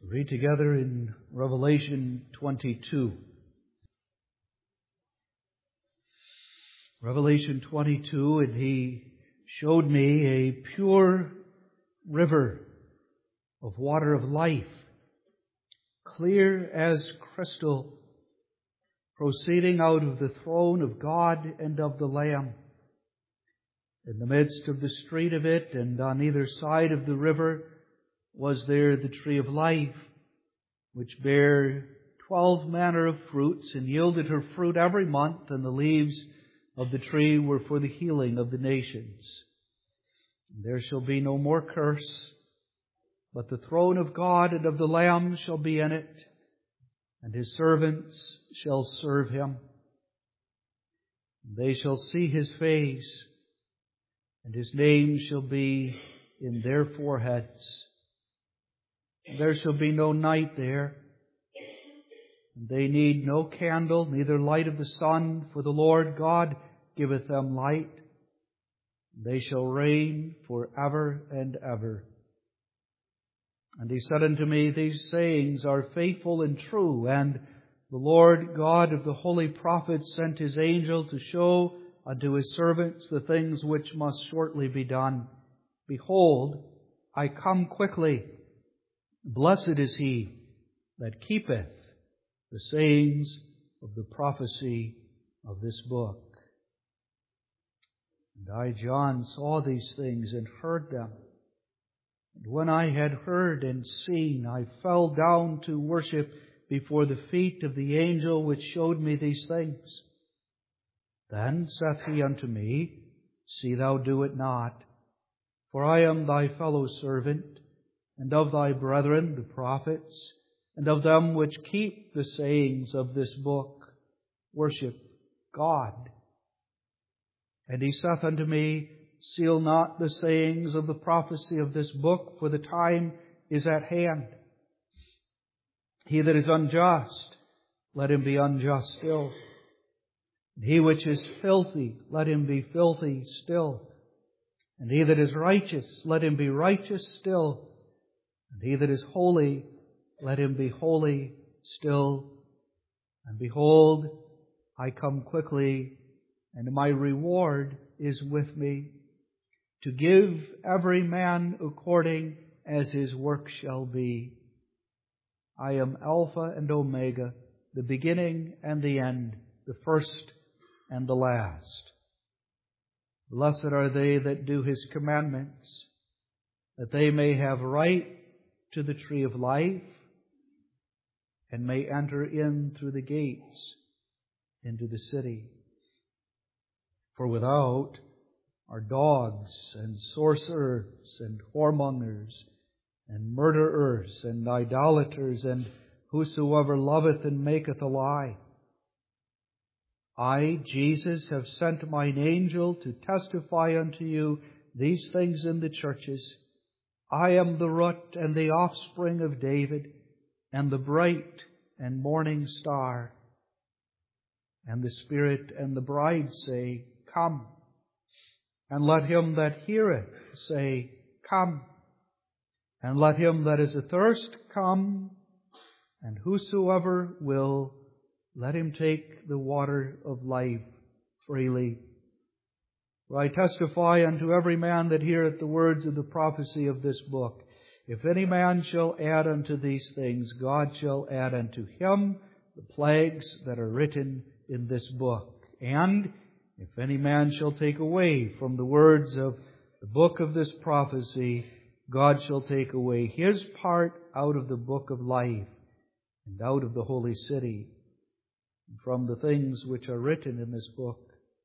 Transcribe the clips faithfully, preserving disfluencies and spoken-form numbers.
Read together in Revelation twenty-two. Revelation twenty-two, and He showed me a pure river of water of life, clear as crystal, proceeding out of the throne of God and of the Lamb. In the midst of the street of it, and on either side of the river, was there the tree of life, which bare twelve manner of fruits, and yielded her fruit every month, and the leaves of the tree were for the healing of the nations. And there shall be no more curse, but the throne of God and of the Lamb shall be in it, and His servants shall serve Him. And they shall see His face, and His name shall be in their foreheads. And there shall be no night there. And they need no candle, neither light of the sun, for the Lord God giveth them light. They shall reign for ever and ever. And He said unto me, These sayings are faithful and true, and the Lord God of the holy prophets sent His angel to show unto His servants the things which must shortly be done. Behold, I come quickly. Blessed is he that keepeth the sayings of the prophecy of this book. And I, John, saw these things and heard them. And when I had heard and seen, I fell down to worship before the feet of the angel which showed me these things. Then saith he unto me, See thou do it not, for I am thy fellow servant, and of thy brethren the prophets, and of them which keep the sayings of this book. Worship God. And he saith unto me, Seal not the sayings of the prophecy of this book, for the time is at hand. He that is unjust, let him be unjust still. And he which is filthy, let him be filthy still. And he that is righteous, let him be righteous still. And he that is holy, let him be holy still. And behold, I come quickly, and my reward is with me, to give every man according as his work shall be. I am Alpha and Omega, the beginning and the end, the first and the last. Blessed are they that do His commandments, that they may have right to the tree of life, and may enter in through the gates into the city. For without are dogs and sorcerers and whoremongers and murderers and idolaters and whosoever loveth and maketh a lie. I, Jesus, have sent mine angel to testify unto you these things in the churches. I am the root and the offspring of David, and the bright and morning star. And the Spirit and the bride say, Come. And let him that heareth say, Come. And let him that is athirst come. And whosoever will, let him take the water of life freely. For I testify unto every man that heareth the words of the prophecy of this book. If any man shall add unto these things, God shall add unto him the plagues that are written in this book. And if any man shall take away from the words of the book of this prophecy, God shall take away his part out of the book of life, and out of the holy city, and from the things which are written in this book.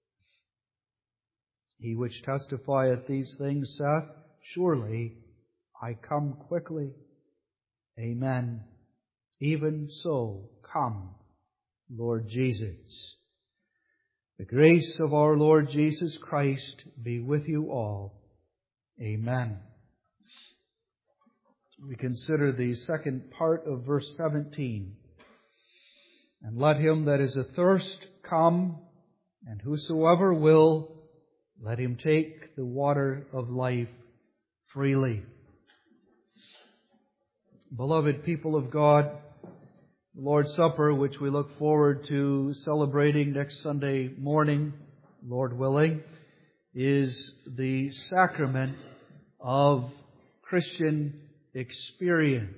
He which testifieth these things saith, Surely I come quickly. Amen. Even so, come, Lord Jesus. The grace of our Lord Jesus Christ be with you all. Amen. We consider the second part of verse seventeen. And let him that is athirst come, and whosoever will, let him take the water of life freely. Beloved people of God, the Lord's Supper, which we look forward to celebrating next Sunday morning, Lord willing, is the sacrament of Christian experience.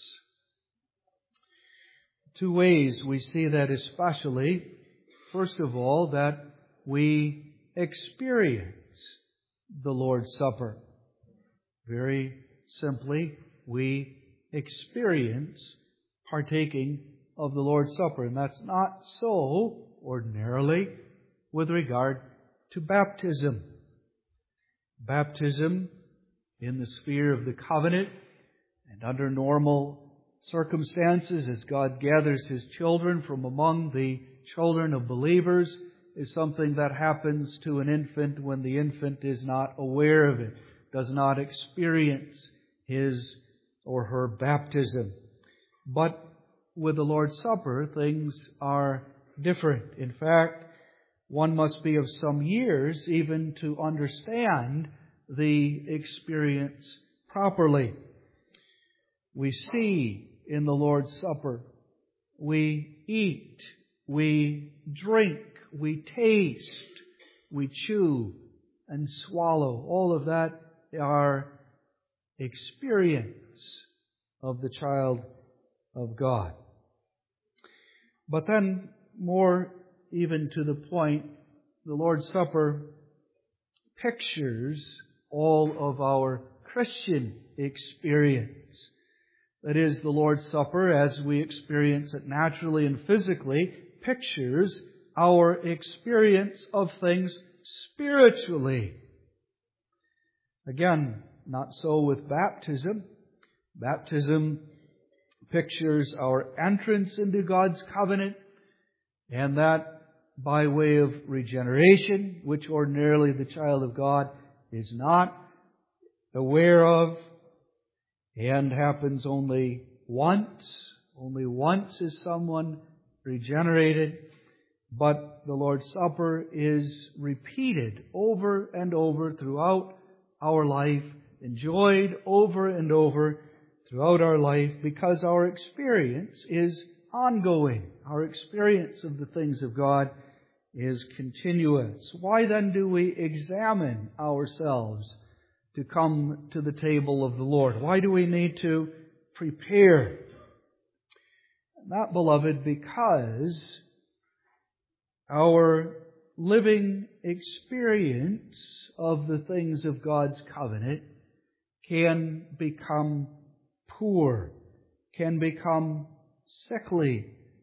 Two ways we see that especially. First of all, that we experience the Lord's Supper. Very simply, we experience partaking of the Lord's Supper. And that's not so ordinarily with regard to baptism. Baptism in the sphere of the covenant and under normal circumstances as God gathers His children from among the children of believers is something that happens to an infant when the infant is not aware of it, does not experience his or her baptism. But with the Lord's Supper, things are different. In fact, one must be of some years even to understand the experience properly. We see in the Lord's Supper, we eat, we drink, we taste, we chew and swallow. All of that are experience of the child of God. But then, more even to the point, the Lord's Supper pictures all of our Christian experience. That is, the Lord's Supper, as we experience it naturally and physically, pictures our experience of things spiritually. Again, not so with baptism. Baptism pictures our entrance into God's covenant, and that by way of regeneration, which ordinarily the child of God is not aware of and happens only once. Only once is someone regenerated. But the Lord's Supper is repeated over and over throughout our life, enjoyed over and over throughout our life, because our experience is ongoing. Our experience of the things of God is continuous. Why then do we examine ourselves to come to the table of the Lord? Why do we need to prepare? That, beloved, because our living experience of the things of God's covenant can become poor, can become sickly,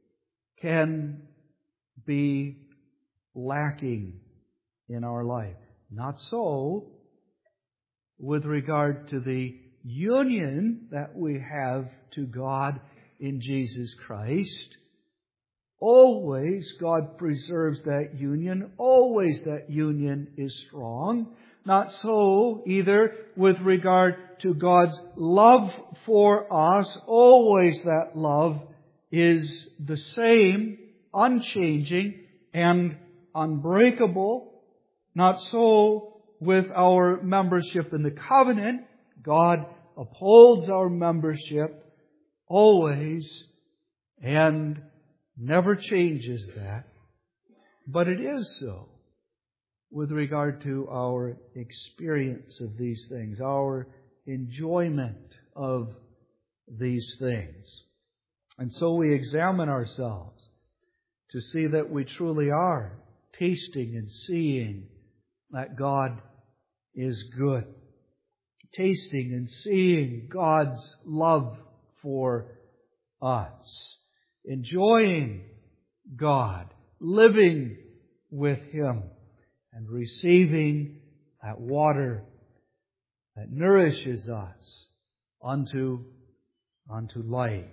can be lacking in our life. Not so with regard to the union that we have to God in Jesus Christ. Always God preserves that union. Always that union is strong. Not so either with regard to God's love for us. Always that love is the same, unchanging, and unbreakable. Not so with our membership in the covenant. God upholds our membership always and never changes that. But it is so with regard to our experience of these things, our enjoyment of these things. And so we examine ourselves to see that we truly are tasting and seeing that God is good. Tasting and seeing God's love for us. Enjoying God, living with Him, and receiving that water that nourishes us unto, unto life.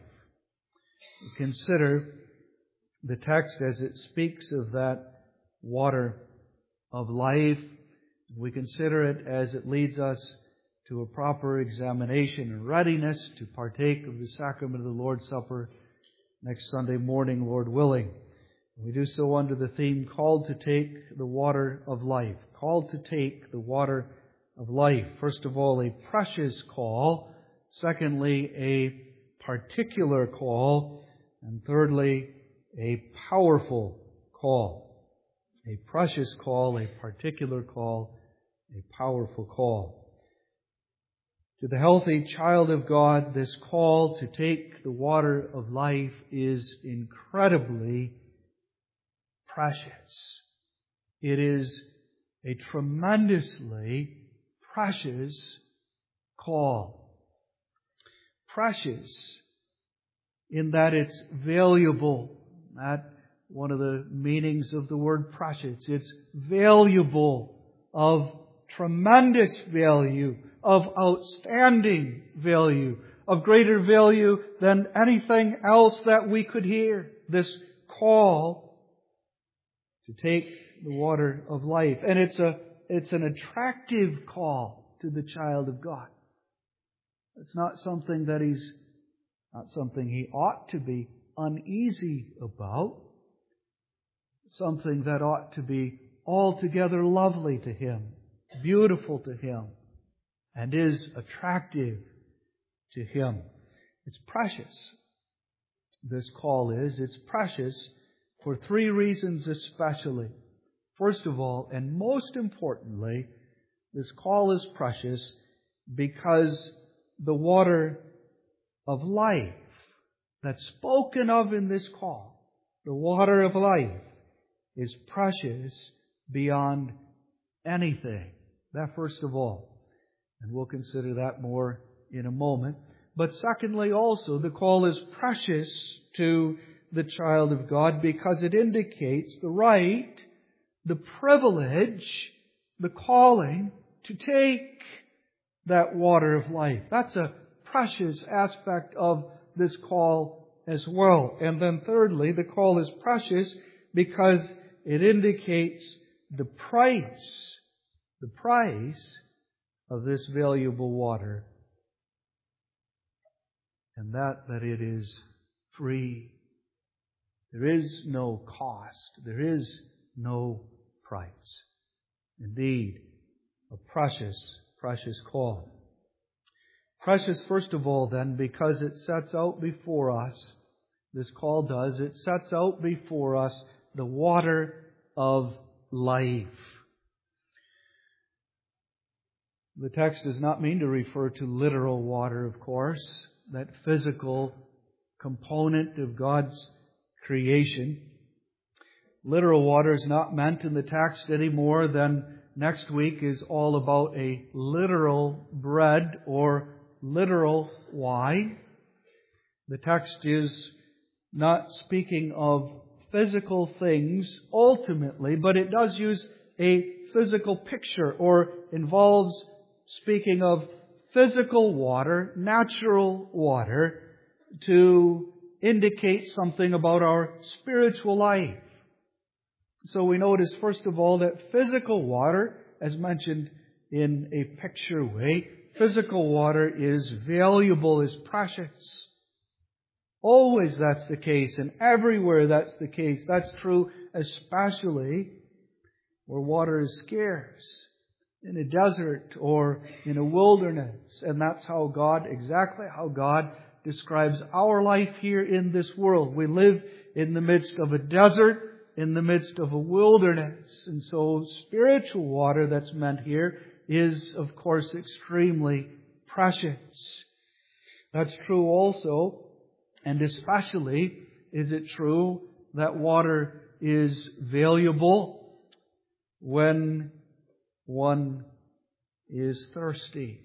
We consider the text as it speaks of that water of life. We consider it as it leads us to a proper examination and readiness to partake of the sacrament of the Lord's Supper next Sunday morning, Lord willing. We do so under the theme, called to take the water of life. Called to take the water of life. First of all, a precious call. Secondly, a particular call. And thirdly, a powerful call. A precious call, a particular call, a powerful call. To the healthy child of God, this call to take the water of life is incredibly precious. It is a tremendously precious call. Precious in that it's valuable. That one of the meanings of the word precious. It's valuable, of tremendous value, of outstanding value, of greater value than anything else that we could hear. This call to take the water of life. And it's a it's an attractive call to the child of God. It's not something that he's not something he ought to be uneasy about. Something that ought to be altogether lovely to him, beautiful to him, and is attractive to him. It's precious. This call is. It's precious for three reasons especially. First of all, and most importantly, this call is precious because the water of life that's spoken of in this call, the water of life, is precious beyond anything. That first of all. And we'll consider that more in a moment. But secondly also, the call is precious to the child of God because it indicates the right, the privilege, the calling to take that water of life. That's a precious aspect of this call as well. And then thirdly, the call is precious because it indicates the price, the price of this valuable water. And that, that it is free. There is no cost. There is no price. Indeed, a precious, precious call. Precious, first of all, then, because it sets out before us, this call does, it sets out before us the water of life. The text does not mean to refer to literal water, of course, that physical component of God's creation. Literal water is not meant in the text any more than next week is all about a literal bread or literal wine. The text is not speaking of physical things ultimately, but it does use a physical picture or involves speaking of physical water, natural water, to indicate something about our spiritual life. So we notice, first of all, that physical water, as mentioned in a picture way, physical water is valuable, is precious. Always that's the case, and everywhere that's the case. That's true especially where water is scarce, in a desert or in a wilderness. And that's how God, exactly how God describes our life here in this world. We live in the midst of a desert, in the midst of a wilderness. And so spiritual water that's meant here is, of course, extremely precious. That's true also, and especially is it true that water is valuable when one is thirsty.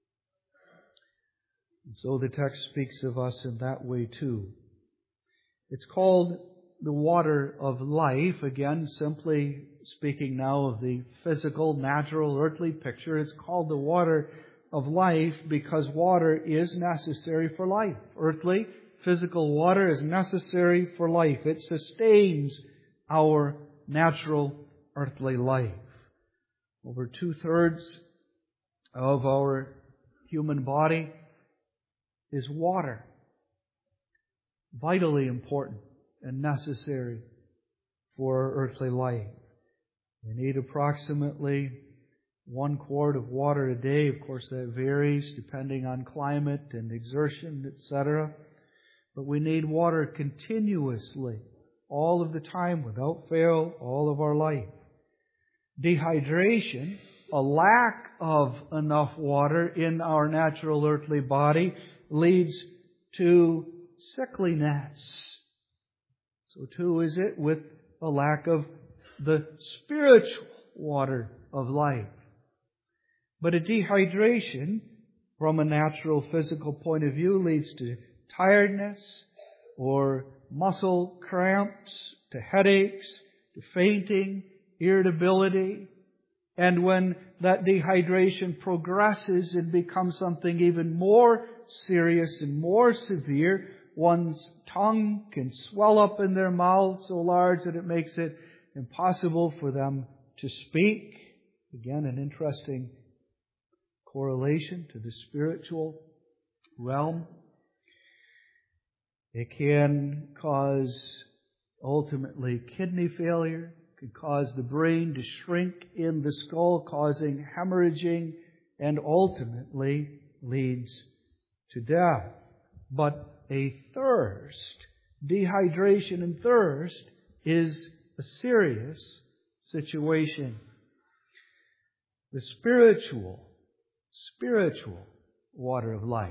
And so the text speaks of us in that way too. It's called the water of life, again, simply speaking now of the physical, natural, earthly picture. It's called the water of life because water is necessary for life. Earthly, physical water is necessary for life. It sustains our natural earthly life. Over two-thirds of our human body is water. Vitally important and necessary for our earthly life. We need approximately one quart of water a day. Of course, that varies depending on climate and exertion, et cetera. But we need water continuously, all of the time, without fail, all of our life. Dehydration, a lack of enough water in our natural earthly body, leads to sickliness. So too is it with a lack of the spiritual water of life. But a dehydration, from a natural physical point of view, leads to tiredness or muscle cramps, to headaches, to fainting, irritability. And when that dehydration progresses and becomes something even more serious and more severe, one's tongue can swell up in their mouth so large that it makes it impossible for them to speak. Again, an interesting correlation to the spiritual realm. It can cause, ultimately, kidney failure. It can cause the brain to shrink in the skull, causing hemorrhaging, and ultimately leads to death. But a thirst, dehydration and thirst, is a serious situation. The spiritual, spiritual water of life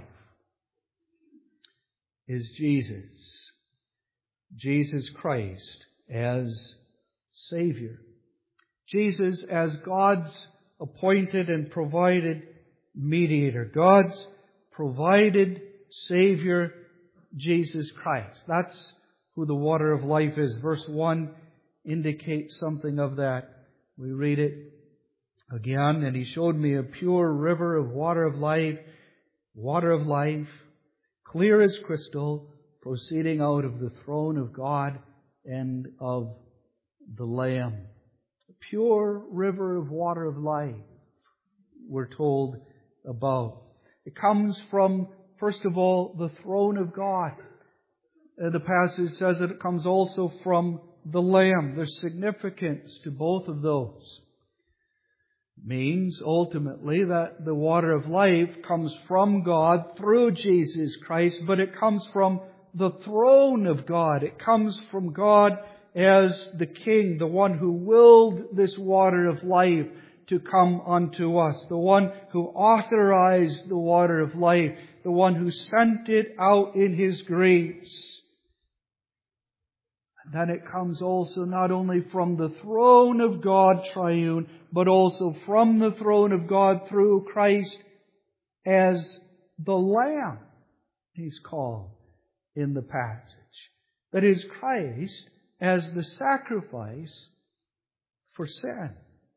is Jesus. Jesus Christ as Savior. Jesus as God's appointed and provided mediator. God's provided Savior, Jesus Christ. That's who the water of life is. Verse one indicates something of that. We read it again. And He showed me a pure river of water of life, water of life, clear as crystal, proceeding out of the throne of God and of the Lamb. A pure river of water of life, we're told about. It comes from, first of all, the throne of God. Uh, the passage says that it comes also from the Lamb. There's significance to both of those. It means, ultimately, that the water of life comes from God through Jesus Christ, but it comes from the throne of God. It comes from God as the King, the one who willed this water of life to come unto us, the one who authorized the water of life, the one who sent it out in His grace. And then it comes also not only from the throne of God triune, but also from the throne of God through Christ as the Lamb, He's called in the passage. That is, Christ as the sacrifice for sin.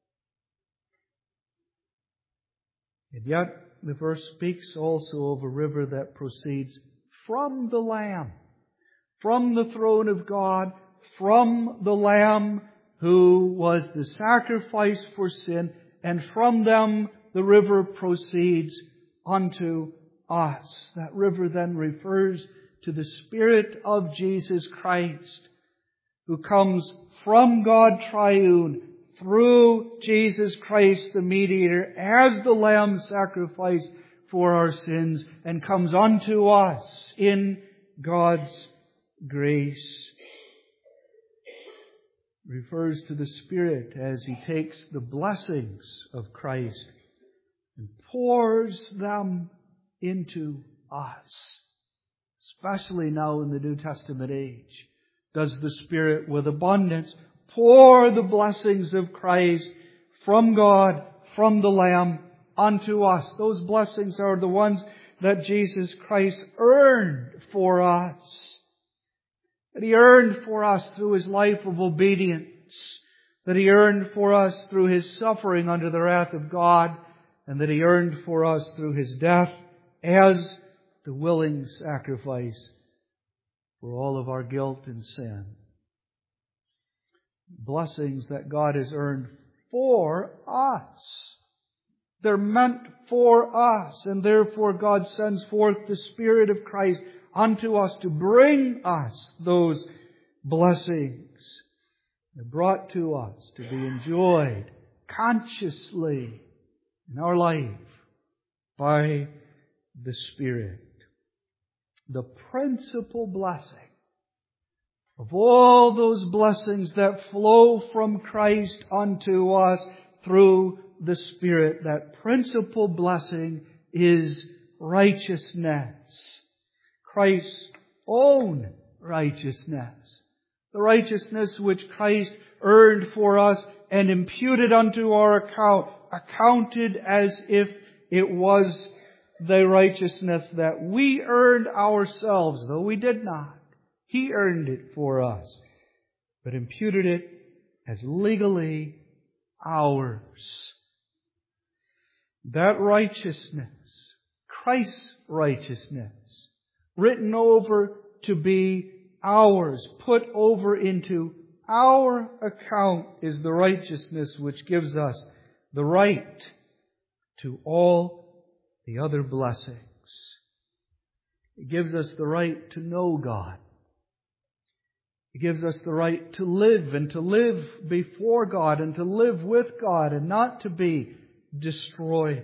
And yet, the verse speaks also of a river that proceeds from the Lamb, from the throne of God, from the Lamb who was the sacrifice for sin, and from them the river proceeds unto us. That river then refers to the Spirit of Jesus Christ, who comes from God triune through Jesus Christ the mediator as the Lamb sacrificed for our sins, and comes unto us in God's grace. Refers to the Spirit as He takes the blessings of Christ and pours them into us. Especially now in the New Testament age, does the Spirit with abundance pour the blessings of Christ from God, from the Lamb, unto us. Those blessings are the ones that Jesus Christ earned for us. That He earned for us through His life of obedience. That He earned for us through His suffering under the wrath of God. And that He earned for us through His death as the willing sacrifice for all of our guilt and sin. Blessings that God has earned for us. They're meant for us, and therefore God sends forth the Spirit of Christ unto us to bring us those blessings. They're brought to us to be enjoyed consciously in our life by the Spirit. the principal blessing of all those blessings that flow from Christ unto us through the Spirit. That principal blessing is righteousness. Christ's own righteousness. The righteousness which Christ earned for us and imputed unto our account, accounted as if it was the righteousness that we earned ourselves, though we did not. He earned it for us, but imputed it as legally ours. That righteousness, Christ's righteousness, written over to be ours, put over into our account, is the righteousness which gives us the right to all the other blessings. It gives us the right to know God. It gives us the right to live and to live before God and to live with God and not to be destroyed.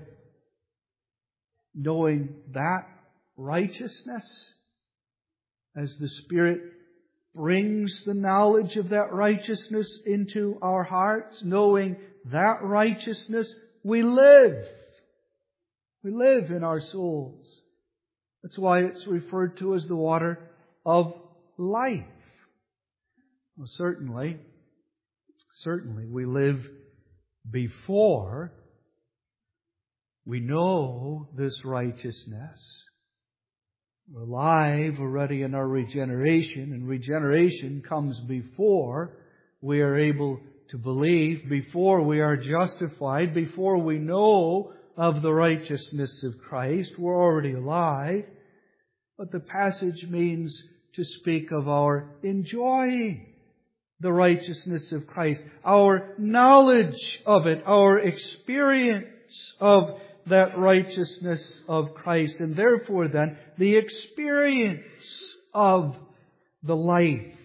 Knowing that righteousness, as the Spirit brings the knowledge of that righteousness into our hearts, knowing that righteousness, we live. We live in our souls. That's why it's referred to as the water of life. Well, certainly, certainly we live before we know this righteousness. We're alive already in our regeneration, and regeneration comes before we are able to believe, before we are justified, before we know of the righteousness of Christ. We're already alive. But the passage means to speak of our enjoying the righteousness of Christ, our knowledge of it, our experience of that righteousness of Christ, and therefore then the experience of the life,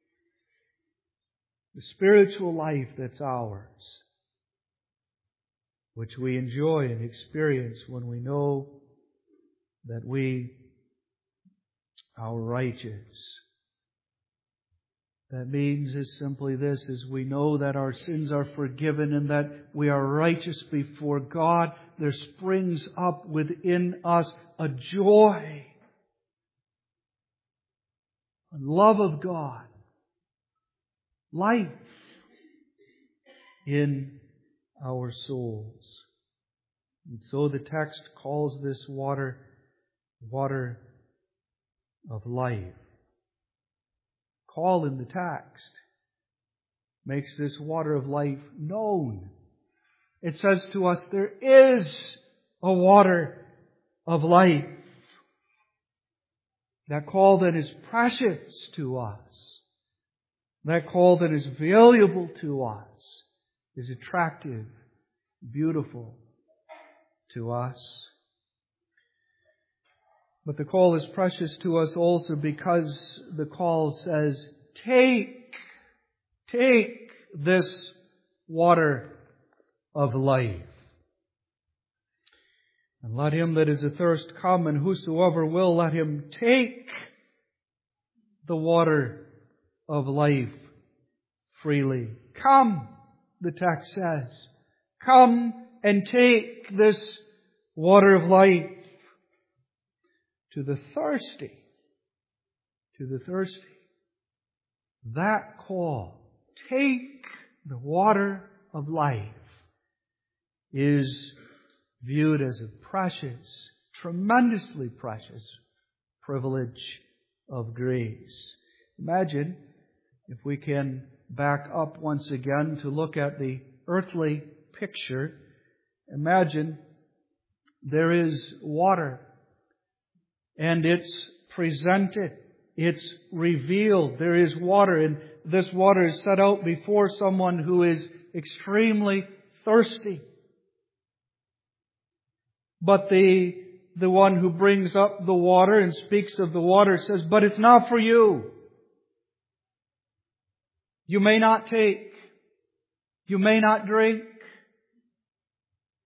the spiritual life that's ours, which we enjoy and experience when we know that we are righteous. That means is simply this, is we know that our sins are forgiven and that we are righteous before God. There springs up within us a joy, a love of God, life in our souls. And so the text calls this water, water of life. Call in the text makes this water of life known. It says to us, there is a water of life. That call that is precious to us, that call that is valuable to us, is attractive, beautiful to us. But the call is precious to us also because the call says, take, take this water of life. And let him that is athirst come, and whosoever will, let him take the water of life freely. Come, the text says, come and take this water of life. To the thirsty, to the thirsty, that call, take the water of life, is viewed as a precious, tremendously precious privilege of grace. Imagine, if we can back up once again to look at the earthly picture, imagine there is water. And it's presented. It's revealed. There is water. And this water is set out before someone who is extremely thirsty. But the, the one who brings up the water and speaks of the water says, but it's not for you. You may not take. You may not drink.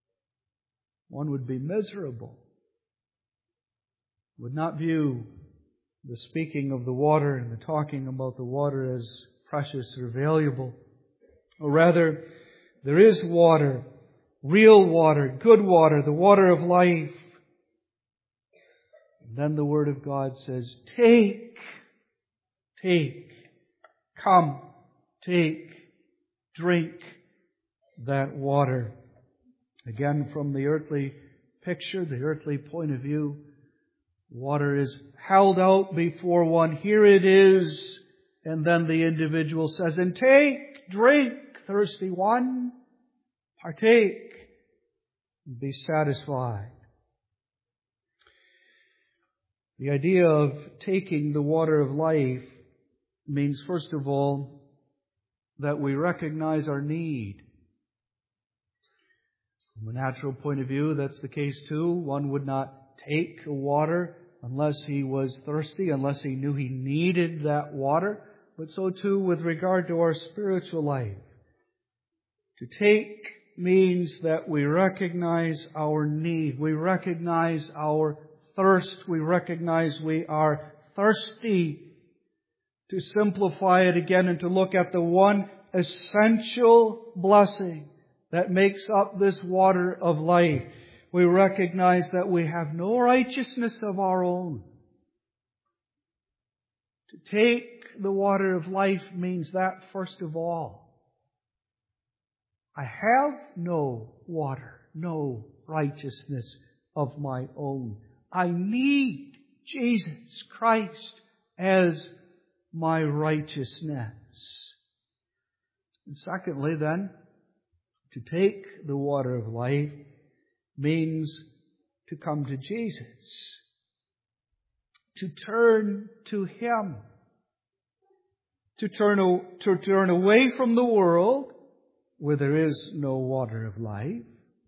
One would be miserable. Would not view the speaking of the water and the talking about the water as precious or valuable. Or rather, there is water, real water, good water, the water of life. And then the Word of God says, take, take, come, take, drink that water. Again, from the earthly picture, the earthly point of view, water is held out before one. Here it is. And then the individual says, and take, drink, thirsty one, partake, and be satisfied. The idea of taking the water of life means, first of all, that we recognize our need. From a natural point of view, that's the case too. One would not take water unless he was thirsty, unless he knew he needed that water. But so too with regard to our spiritual life. To take means that we recognize our need. We recognize our thirst. We recognize we are thirsty. To simplify it again and to look at the one essential blessing that makes up this water of life. We recognize that we have no righteousness of our own. To take the water of life means that, first of all. I have no water, no righteousness of my own. I need Jesus Christ as my righteousness. And secondly, then, to take the water of life means to come to Jesus. To turn to Him. To turn, to turn away from the world where there is no water of life.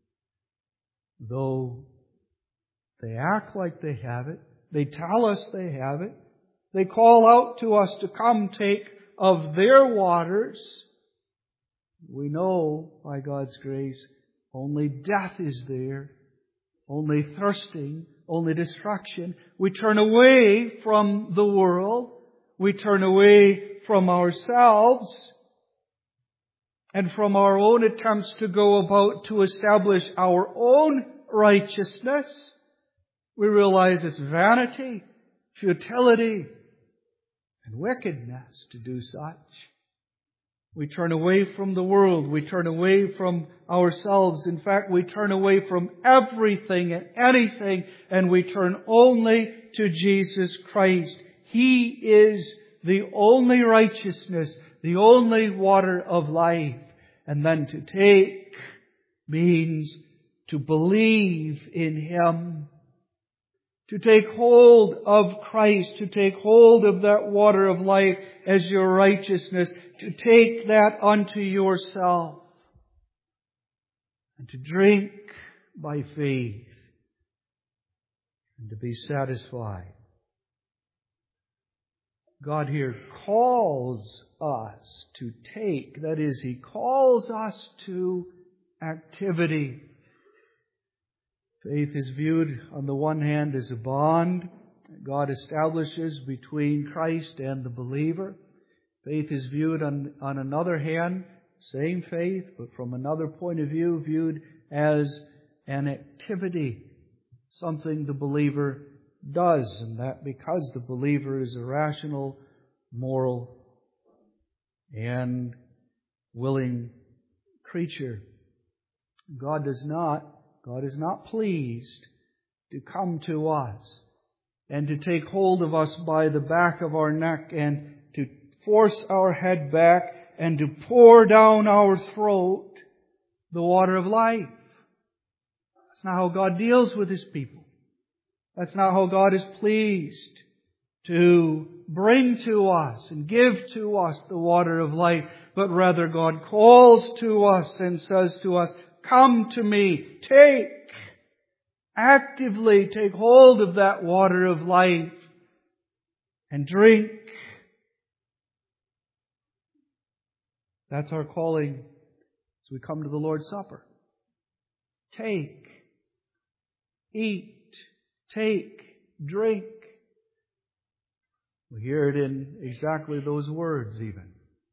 Though they act like they have it. They tell us they have it. They call out to us to come take of their waters. We know, by God's grace, only death is there. Only thirsting. Only destruction. We turn away from the world. We turn away from ourselves and from our own attempts to go about to establish our own righteousness. We realize it's vanity, futility, and wickedness to do such. We turn away from the world. We turn away from ourselves. In fact, we turn away from everything and anything, and we turn only to Jesus Christ. He is the only righteousness, the only water of life. And then to take means to believe in Him. To take hold of Christ, to take hold of that water of life as your righteousness, to take that unto yourself, and to drink by faith, and to be satisfied. God here calls us to take, that is, He calls us to activity. Faith is viewed on the one hand as a bond that God establishes between Christ and the believer. Faith is viewed on, on another hand, same faith, but from another point of view, viewed as an activity, something the believer does, and that because the believer is a rational, moral, and willing creature. God does not God is not pleased to come to us and to take hold of us by the back of our neck and to force our head back and to pour down our throat the water of life. That's not how God deals with His people. That's not how God is pleased to bring to us and give to us the water of life, but rather God calls to us and says to us, come to me, take, actively take hold of that water of life and drink. That's our calling as we come to the Lord's Supper. Take, eat, take, drink. We hear it in exactly those words even,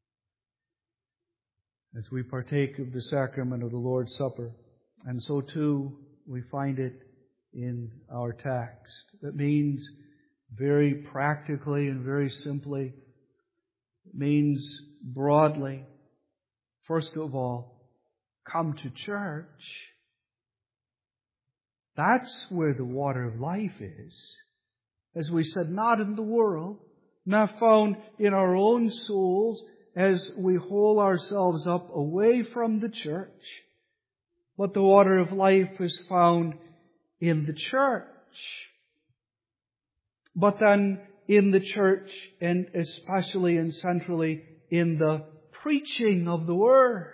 as we partake of the sacrament of the Lord's Supper. And so too, we find it in our text. That means very practically and very simply, it means broadly, first of all, come to church. That's where the water of life is. As we said, not in the world, not found in our own souls as we haul ourselves up away from the church. But the water of life is found in the church. But then in the church, and especially and centrally in the preaching of the Word.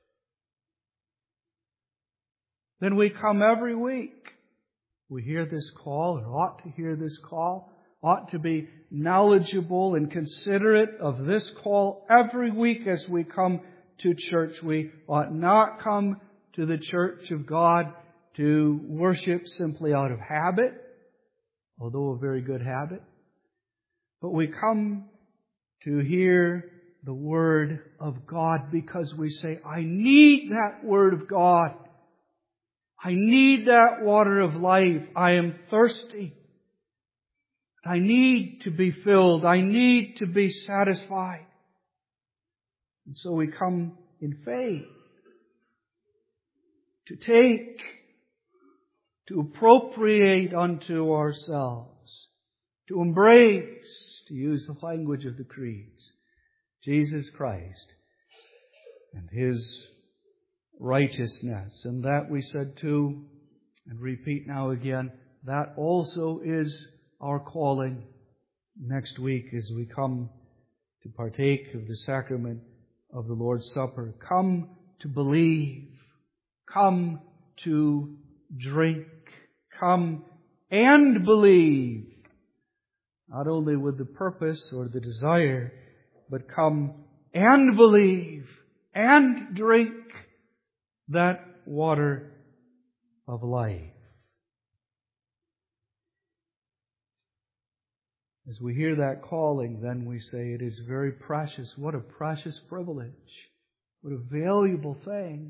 Then we come every week. We hear this call, or ought to hear this call, ought to be knowledgeable and considerate of this call every week as we come to church. We ought not come to the church of God to worship simply out of habit, although a very good habit. But we come to hear the Word of God because we say, I need that Word of God. I need that water of life. I am thirsty. I need to be filled. I need to be satisfied. And so we come in faith to take, to appropriate unto ourselves, to embrace, to use the language of the creeds, Jesus Christ and His righteousness. And that we said too, and repeat now again, that also is our calling next week as we come to partake of the sacrament of the Lord's Supper. Come to believe. Come to drink. Come and believe. Not only with the purpose or the desire, but come and believe and drink that water of life. As we hear that calling, then we say it is very precious. What a precious privilege. What a valuable thing.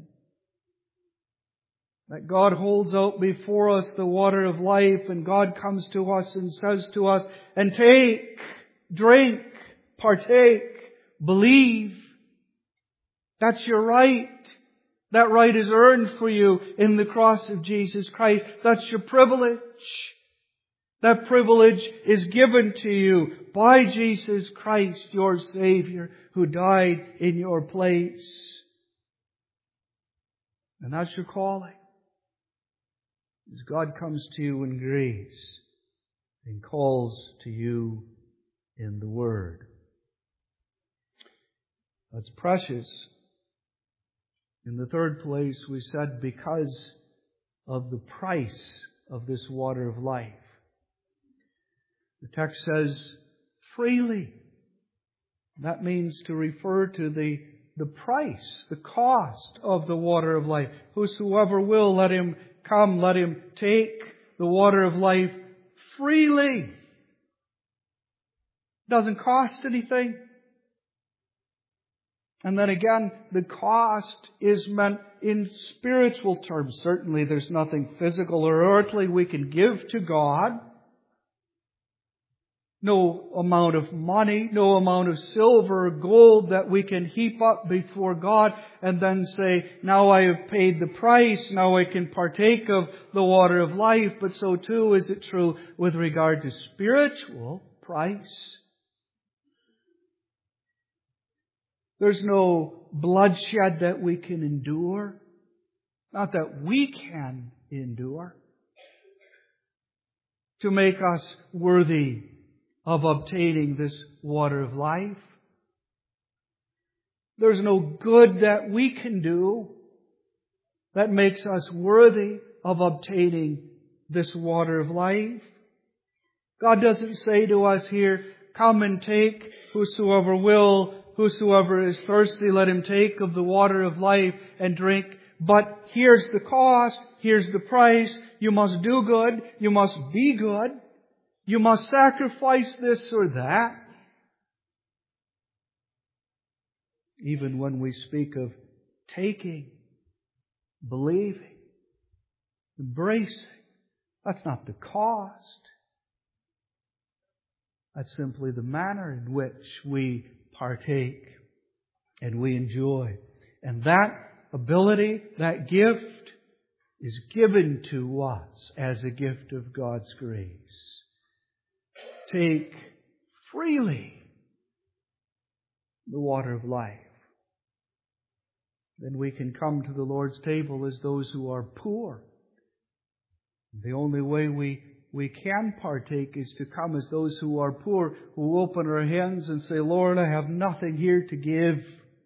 That God holds out before us the water of life, and God comes to us and says to us, and take, drink, partake, believe. That's your right. That right is earned for you in the cross of Jesus Christ. That's your privilege. That privilege is given to you by Jesus Christ, your Savior, who died in your place. And that's your calling. As God comes to you in grace and calls to you in the Word. That's precious. In the third place, we said because of the price of this water of life. The text says, freely. That means to refer to the, the price, the cost of the water of life. Whosoever will, let him come, let him take the water of life freely. It doesn't cost anything. And then again, the cost is meant in spiritual terms. Certainly there's nothing physical or earthly we can give to God. No amount of money, no amount of silver or gold that we can heap up before God and then say, now I have paid the price, now I can partake of the water of life. But so too is it true with regard to spiritual price. There's no bloodshed that we can endure. Not that we can endure. To make us worthy of obtaining this water of life. There's no good that we can do that makes us worthy of obtaining this water of life. God doesn't say to us here, come and take, whosoever will, whosoever is thirsty, let him take of the water of life and drink. But here's the cost, here's the price. You must do good, you must be good. You must sacrifice this or that. even when we speak of taking, believing, embracing, that's not the cost. That's simply the manner in which we partake and we enjoy. And that ability, that gift, is given to us as a gift of God's grace. Take freely the water of life. Then we can come to the Lord's table as those who are poor. The only way we, we can partake is to come as those who are poor, who open our hands and say, Lord, I have nothing here to give.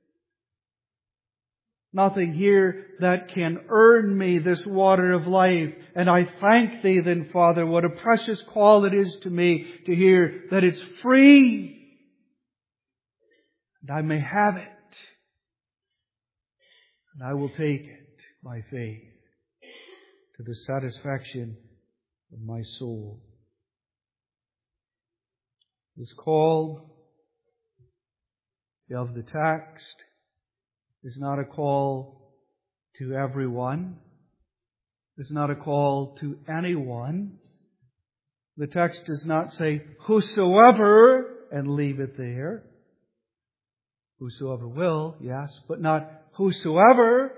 Nothing here that can earn me this water of life. And I thank Thee then, Father, what a precious call it is to me to hear that it's free. And I may have it. And I will take it by faith to the satisfaction of my soul. This call of the text is not a call to everyone. It's not a call to anyone. The text does not say, whosoever, and leave it there. Whosoever will, yes, but not whosoever,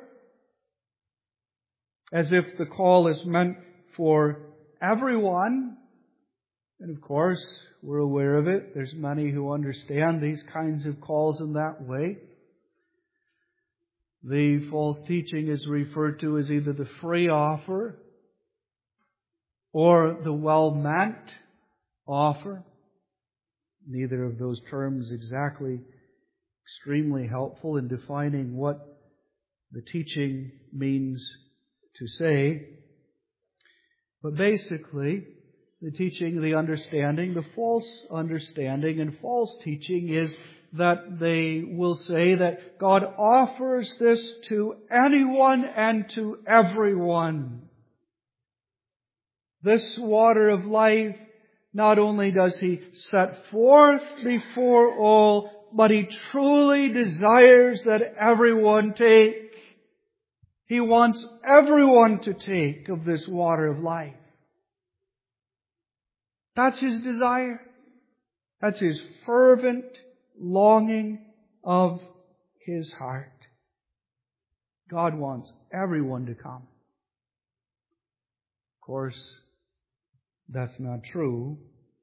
as if the call is meant for everyone. And of course, we're aware of it. There's many who understand these kinds of calls in that way. The false teaching is referred to as either the free offer or the well-meant offer. Neither of those terms exactly extremely helpful in defining what the teaching means to say. But basically, the teaching, the understanding, the false understanding and false teaching is that they will say that God offers this to anyone and to everyone. This water of life, not only does He set forth before all, but He truly desires that everyone take. He wants everyone to take of this water of life. That's His desire. That's His fervent longing of His heart. God wants everyone to come. Of course, that's not true.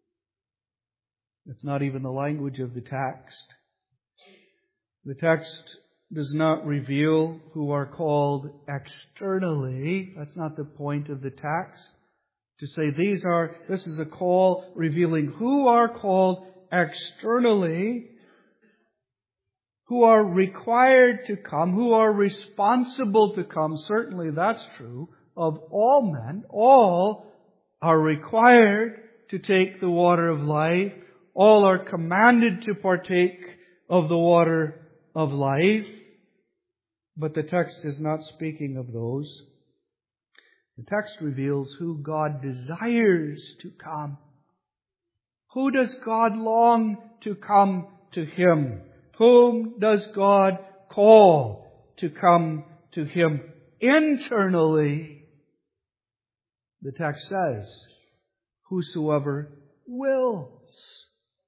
It's not even the language of the text. The text does not reveal who are called externally. That's not the point of the text. To say these are, this is a call revealing who are called externally, who are required to come, who are responsible to come. Certainly that's true of all men. All are required to take the water of life. All are commanded to partake of the water of life. But the text is not speaking of those. The text reveals who God desires to come. Who does God long to come to Him? Whom does God call to come to Him internally? The text says, whosoever wills.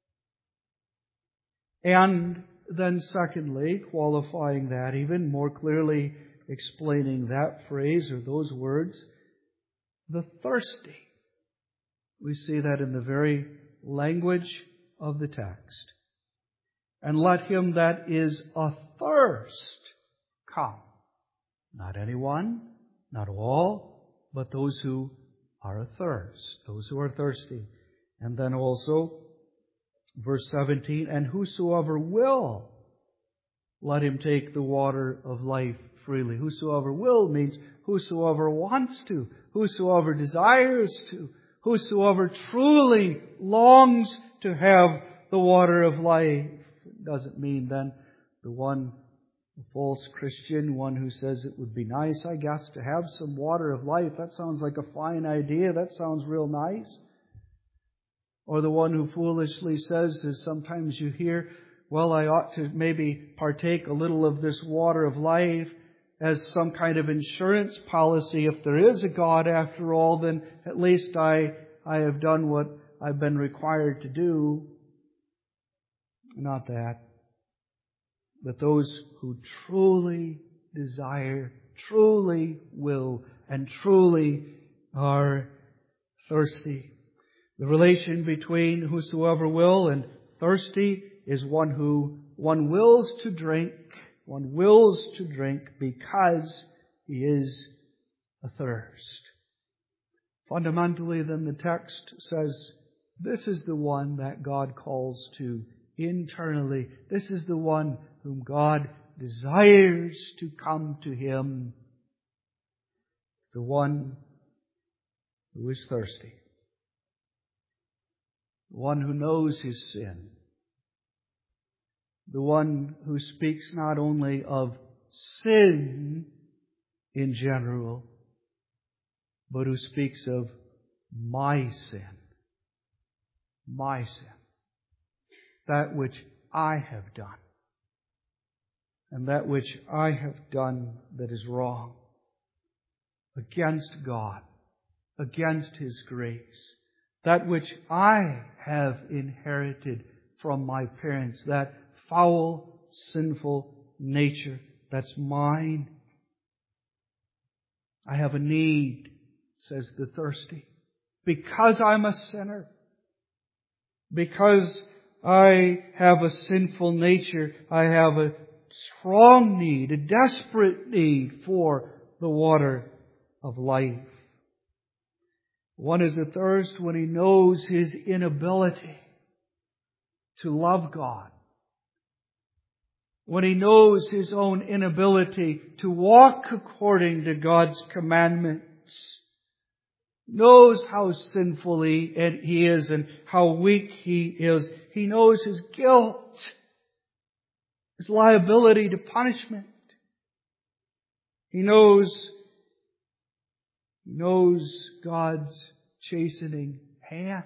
And then secondly, qualifying that even more clearly, explaining that phrase or those words, the thirsty. We see that in the very language of the text. And let him that is athirst come. Not anyone, not all, but those who are athirst, those who are thirsty. And then also, verse seventeen, and whosoever will, let him take the water of life freely. Whosoever will means whosoever wants to, whosoever desires to, whosoever truly longs to have the water of life. It doesn't mean then the one, the false Christian, one who says it would be nice, I guess, to have some water of life. That sounds like a fine idea. That sounds real nice. Or the one who foolishly says, as sometimes you hear, well, I ought to maybe partake a little of this water of life as some kind of insurance policy. If there is a God after all, then at least I, I have done what I've been required to do. Not that. But those who truly desire, truly will, and truly are thirsty. The relation between whosoever will and thirsty is one who one wills to drink, one wills to drink because he is athirst. Fundamentally, then, the text says, this is the one that God calls to internally. This is the one whom God desires to come to Him. The one who is thirsty. The one who knows his sin. The one who speaks not only of sin in general, but who speaks of my sin. My sin. That which I have done. And that which I have done that is wrong. Against God. Against His grace. That which I have inherited from my parents. That foul, sinful nature that's mine. I have a need, says the thirsty, because I'm a sinner. Because I have a sinful nature, I have a strong need, a desperate need for the water of life. One is athirst when he knows his inability to love God. When he knows his own inability to walk according to God's commandments. Knows how sinful he is and how weak he is. He knows his guilt, his liability to punishment. He knows, he knows God's chastening hand.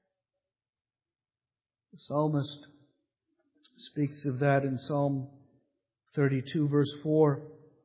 The psalmist speaks of that in Psalm thirty-two, verse four.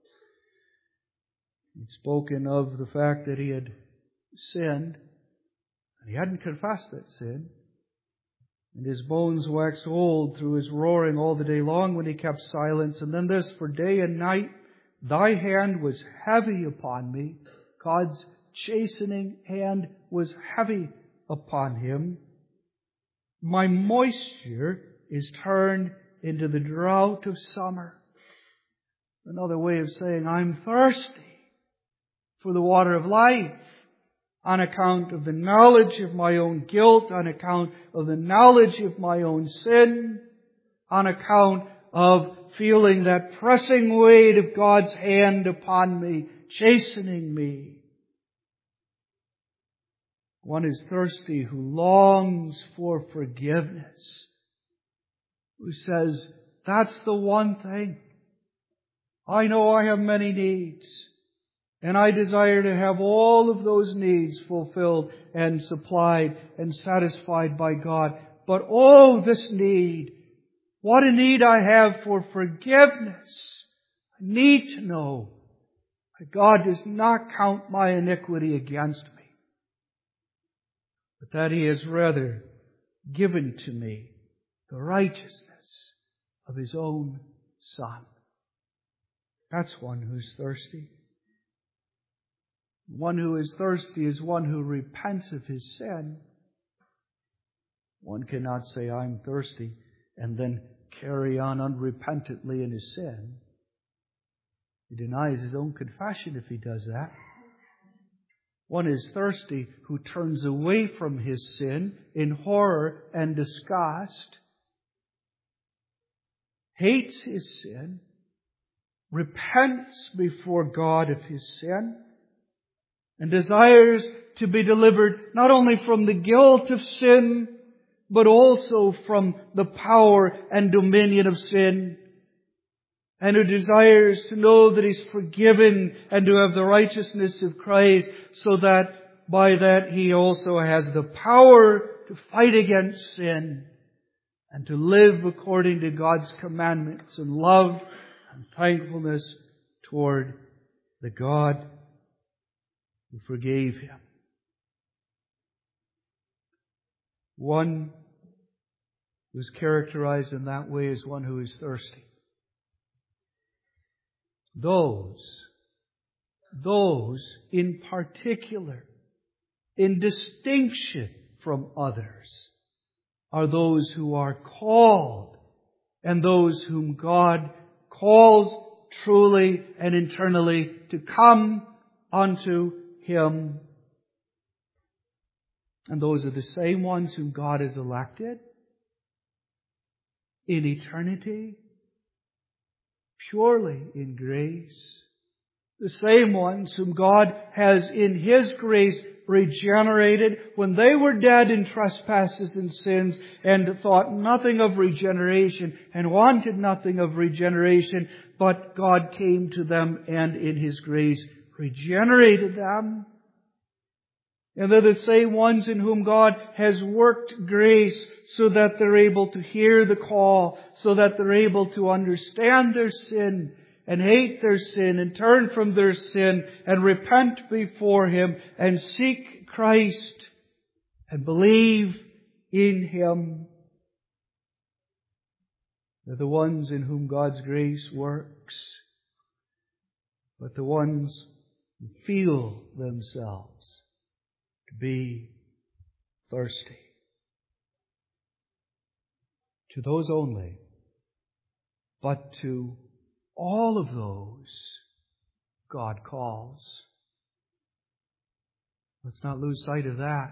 He'd spoken of the fact that he had sinned, and he hadn't confessed that sin. And his bones waxed old through his roaring all the day long when he kept silence. And then this, for day and night thy hand was heavy upon me. God's chastening hand was heavy upon him. My moisture is turned into the drought of summer. Another way of saying, I'm thirsty for the water of life. On account of the knowledge of my own guilt, on account of the knowledge of my own sin, on account of feeling that pressing weight of God's hand upon me, chastening me. One is thirsty who longs for forgiveness, who says, that's the one thing. I know I have many needs. And I desire to have all of those needs fulfilled and supplied and satisfied by God. But oh, this need, what a need I have for forgiveness. I need to know that God does not count my iniquity against me, but that He has rather given to me the righteousness of His own Son. That's one who's thirsty. One who is thirsty is one who repents of his sin. One cannot say, I'm thirsty, and then carry on unrepentantly in his sin. He denies his own confession if he does that. One is thirsty who turns away from his sin in horror and disgust, hates his sin, repents before God of his sin, and desires to be delivered not only from the guilt of sin, but also from the power and dominion of sin. And who desires to know that he's forgiven and to have the righteousness of Christ, so that by that he also has the power to fight against sin and to live according to God's commandments in love and thankfulness toward the God who forgave him. One who is characterized in that way is one who is thirsty. Those, those in particular, in distinction from others, are those who are called, and those whom God calls truly and internally to come unto Him. And those are the same ones whom God has elected in eternity, purely in grace. The same ones whom God has in His grace regenerated when they were dead in trespasses and sins and thought nothing of regeneration and wanted nothing of regeneration, but God came to them and in His grace regenerated them. And they're the same ones in whom God has worked grace so that they're able to hear the call, so that they're able to understand their sin and hate their sin and turn from their sin and repent before Him and seek Christ and believe in Him. They're the ones in whom God's grace works, but the ones who feel themselves to be thirsty. To those only, but to all of those God calls. Let's not lose sight of that.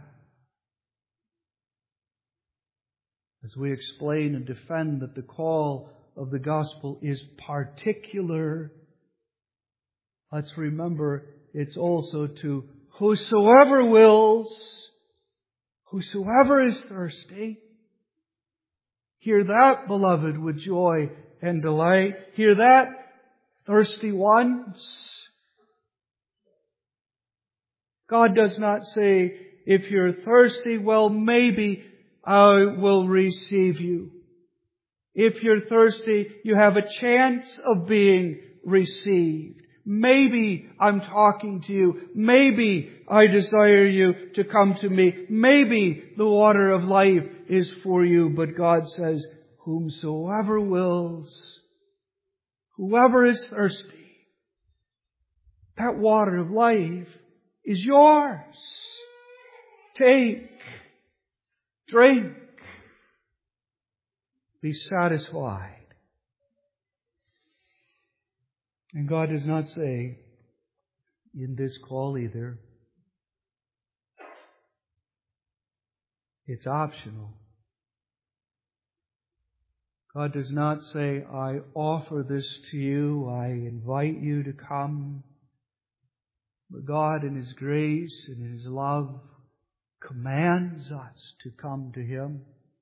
As we explain and defend that the call of the gospel is particular, let's remember it's also to whosoever wills, whosoever is thirsty. Hear that, beloved, with joy and delight. Hear that, thirsty ones. God does not say, if you're thirsty, well, maybe I will receive you. If you're thirsty, you have a chance of being received. Maybe I'm talking to you. Maybe I desire you to come to me. Maybe the water of life is for you. But God says, whomsoever wills, whoever is thirsty, that water of life is yours. Take, drink, be satisfied. And God does not say in this call either, it's optional. God does not say, I offer this to you, I invite you to come. But God in His grace and in His love commands us to come to Him.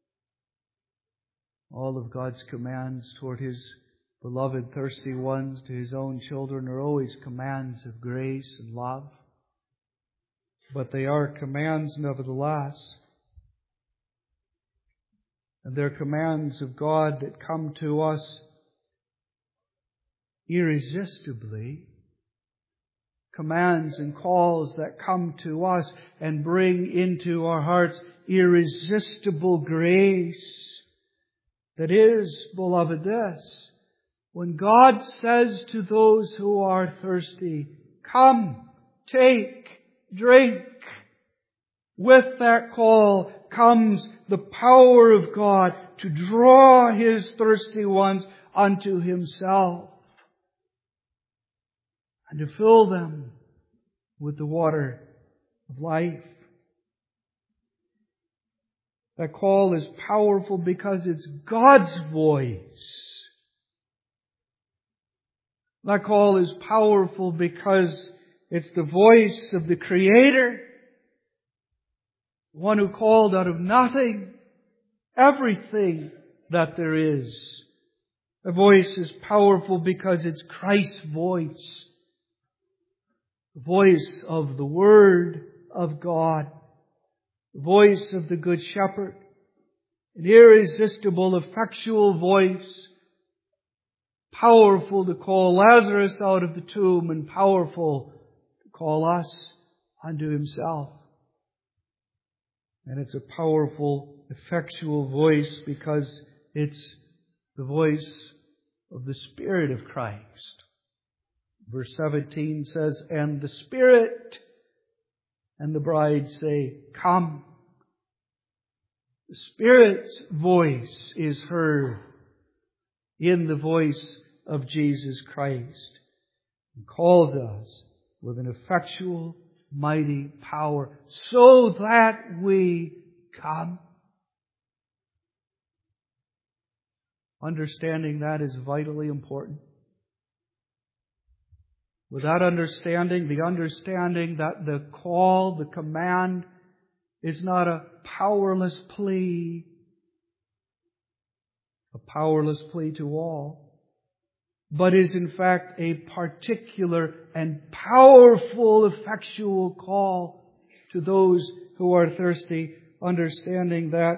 All of God's commands toward His beloved thirsty ones, to His own children, are always commands of grace and love. But they are commands nevertheless. And they're commands of God that come to us irresistibly. Commands and calls that come to us and bring into our hearts irresistible grace. That is, beloved, this: when God says to those who are thirsty, come, take, drink, with that call comes the power of God to draw His thirsty ones unto Himself and to fill them with the water of life. That call is powerful because it's God's voice. That call is powerful because it's the voice of the Creator, one who called out of nothing everything that there is. The voice is powerful because it's Christ's voice, the voice of the Word of God, the voice of the Good Shepherd. an irresistible, effectual voice, powerful to call Lazarus out of the tomb and powerful to call us unto Himself. And it's a powerful, effectual voice because it's the voice of the Spirit of Christ. Verse seventeen says, "And the Spirit and the bride say, Come." The Spirit's voice is heard in the voice of Jesus Christ. He calls us with an effectual, mighty power so that we come. Understanding that is vitally important. With that understanding, the understanding that the call, the command, is not a powerless plea, a powerless plea to all, but is in fact a particular and powerful, effectual call to those who are thirsty. Understanding that,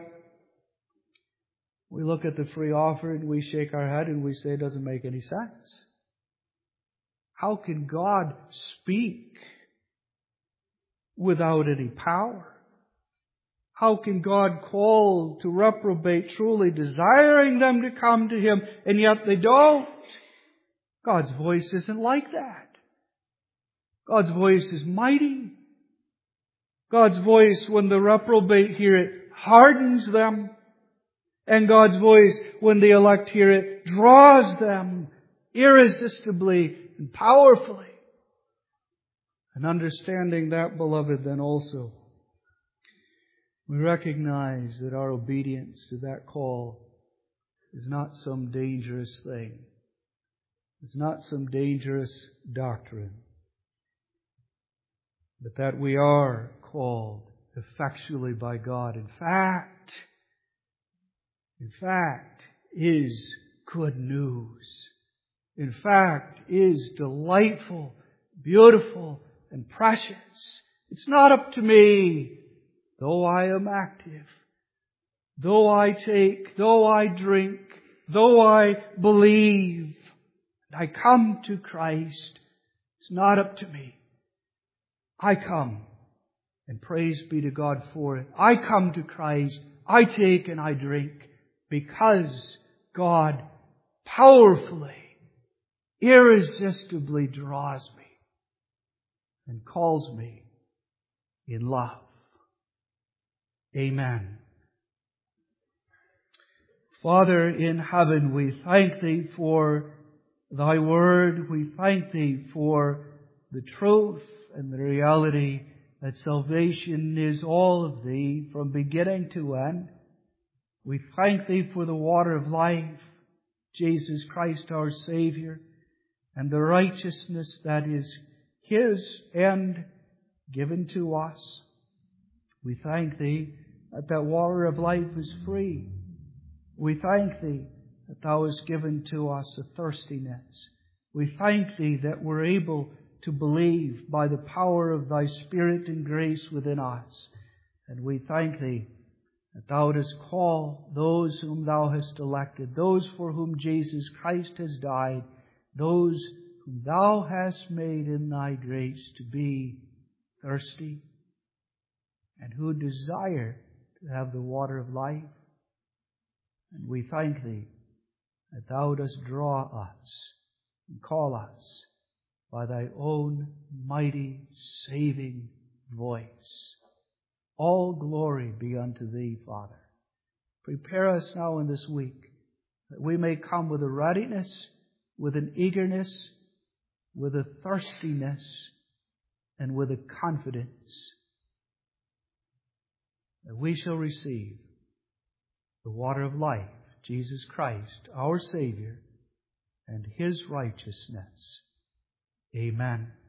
we look at the free offer and we shake our head and we say it doesn't make any sense. How can God speak without any power? How can God call to reprobate truly desiring them to come to Him and yet they don't? God's voice isn't like that. God's voice is mighty. God's voice, when the reprobate hear it, hardens them. And God's voice, when the elect hear it, draws them irresistibly and powerfully. And understanding that, beloved, then also, we recognize that our obedience to that call is not some dangerous thing. It's not some dangerous doctrine. But that we are called effectually by God. In fact, in fact, is good news. In fact, is delightful, beautiful, and precious. It's not up to me, though I am active, though I take, though I drink, though I believe, and I come to Christ. It's not up to me. I come, and praise be to God for it. I come to Christ, I take and I drink, because God powerfully, irresistibly draws me and calls me in love. Amen. Father in heaven, we thank Thee for Thy Word. We thank Thee for the truth and the reality that salvation is all of Thee from beginning to end. We thank Thee for the water of life, Jesus Christ our Savior, and the righteousness that is His and given to us. We thank Thee that that water of life is free. We thank Thee that Thou hast given to us a thirstiness. We thank Thee that we're able to believe by the power of Thy Spirit and grace within us. And we thank Thee that Thou dost call those whom Thou hast elected, those for whom Jesus Christ has died, those whom Thou hast made in Thy grace to be thirsty and who desire to have the water of life. And we thank Thee that Thou dost draw us and call us by Thy own mighty saving voice. All glory be unto Thee, Father. Prepare us now in this week that we may come with a readiness, with an eagerness, with a thirstiness, and with a confidence that we shall receive the water of life, Jesus Christ, our Savior, and His righteousness. Amen.